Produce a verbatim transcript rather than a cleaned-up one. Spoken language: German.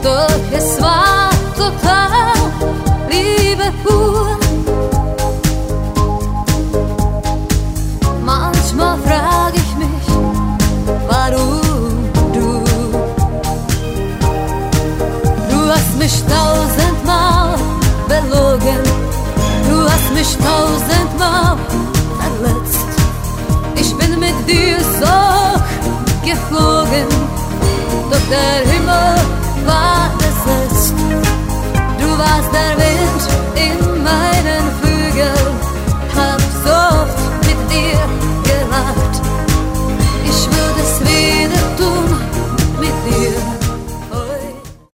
doch es war total Liebe pur. Manchmal frag ich mich, warum du Du hast mich tausendmal belogen, du hast mich tausendmal verletzt. Ich bin mit dir so geflogen, doch der Himmel